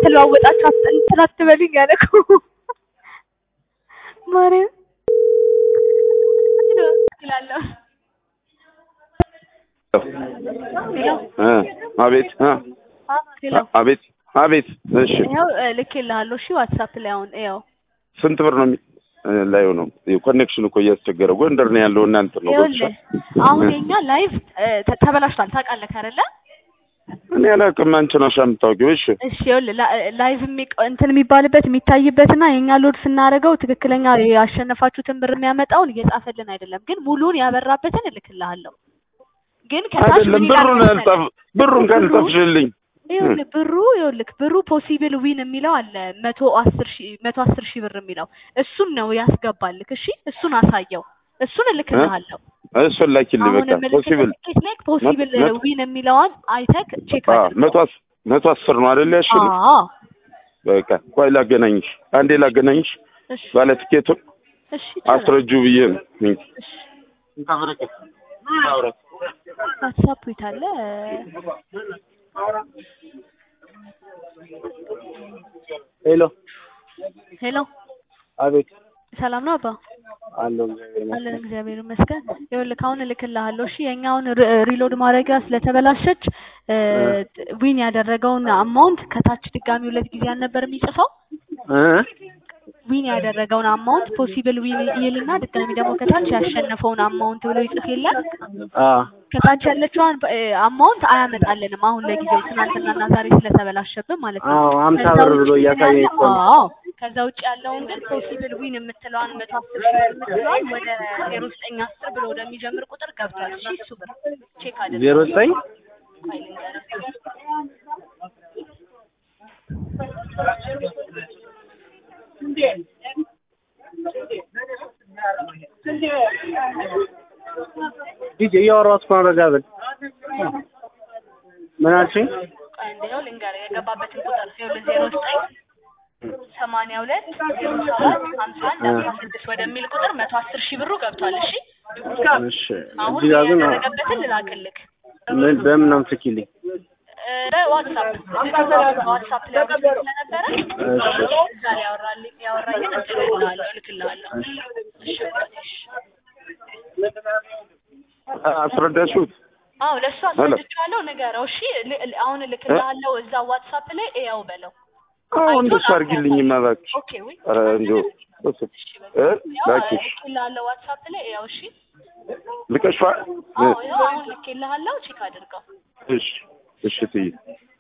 እየተለዋወጣችሁ እንትን አትበሉኝ ያለኩ ማርያም ይላል። አቤት አቤት አቤት። እሺ ያው ልኬልሃለሁ። እሺ ዋትስአፕ ላይ አሁን ያው ስንት ብር ነው ላይ ነው ኮኔክሽን እኮ እያስቸገረ ጎንደር ነው ያለው እናንተ ነው ብቻ። አሁን የኛ ላይቭ ተበላሽቷል ታውቃለህ አይደለ? እኔ አላውቅም አንቺ ነሽ የምታውቂው። እሺ እሺ ላይቭ እንትን የሚባልበት የሚታይበትና የኛ ሎድ ስናደርገው ትክክለኛ ያሸነፋችሁትን ብር የሚያመጣውን እየጻፈልን አይደለም፣ ግን ሙሉን ያበራበትን እልክልሃለሁ። ግን ከታች ብሩን ካልጻፍሽልኝ ብሩ ፖሲብል ዊን የሚለው አለ 110 ሺህ ብር የሚለው እሱን ነው ያስገባልክ። እሺ እሱን አሳየው፣ እሱን እልክልሃለሁ። እሱን ላኪልኝ በቃ ፖሲብል ዊን የሚለውን አይተክ ቼክ አድርግ። 110 ነው አይደል ያልሽኝ? በቃ ቆይ ላገናኝሽ፣ አንዴ ላገናኝሽ ባለ ትኬቱን አስረጁ ብዬ ነው። እሺ እንታብረከ ዋትስአፕ ይታለ ሄሎ አቤት ሰላም ነው አባ? አለን እግዚአብሔር ይመስገን። ይኸውልህ አሁን እልክልሃለሁ። እሺ የኛውን ሪሎድ ማድረጊያ ስለተበላሸች ዊን ያደረገውን አማውንት ከታች ድጋሚ 2 ጊዜ አልነበር የሚጽፈው? ዊን ያደረገውን አማውንት ፖሲብል ዊን ይልና ድጋሚ ደግሞ ከታች ያሸነፈውን አማውንት ብሎ ይጽፍ የለም? ከታች ያለችዋን አማውንት አያመጣልንም አሁን ለጊዜው ትናንትናና ዛሬ ስለተበላሸብን ማለት ነው። 50 ብር ብሎ እያሳየኝ እኮ ነው። ከዛ ውጭ ያለውን ግን ፖሲብል ዊን የምትለዋን 110 ሺህ የምትለዋን ወደ 0910 ብሎ ወደሚጀምር ቁጥር ገብቷል። እሺ እሱ ብር ቼክ አድርግ። 09 ዲጄ ያወራሁት እኮ ነው። ረጋበል ምን አልሽኝ? እንደው ልንገርህ የገባበትን ቁጥር 09 82 07 51 16 ወደሚል ቁጥር 110 ሺህ ብሩ ገብቷል። እሺ እሺ አሁን እዚህ ጋር ግን ያደረገበትን ልላክልክ። በምን ነው የምትልኪልኝ? በዋትስአፕ በዋትስአፕ ላይ ስለነበረ እዛ ላይ ያወራኝን እልክልሃለሁ። እሺ አስረዳሽውት? አዎ ለእሱ አስረድቼዋለሁ። ንገረው። እሺ አሁን እልክልሃለሁ እዛ ዋትስአፕ ላይ ያው በለው። አሁን እንደሱ አድርጊልኝማ እባክሽ። ኦኬ ወይ ኧረ እንደው ላኪ እልክልሃለሁ ዋትስአፕ ላይ ያው። እሺ ልከሽዋ? አዎ አሁን ልክልሃለሁ ቼክ አድርገው። እሺ እሺ ትይ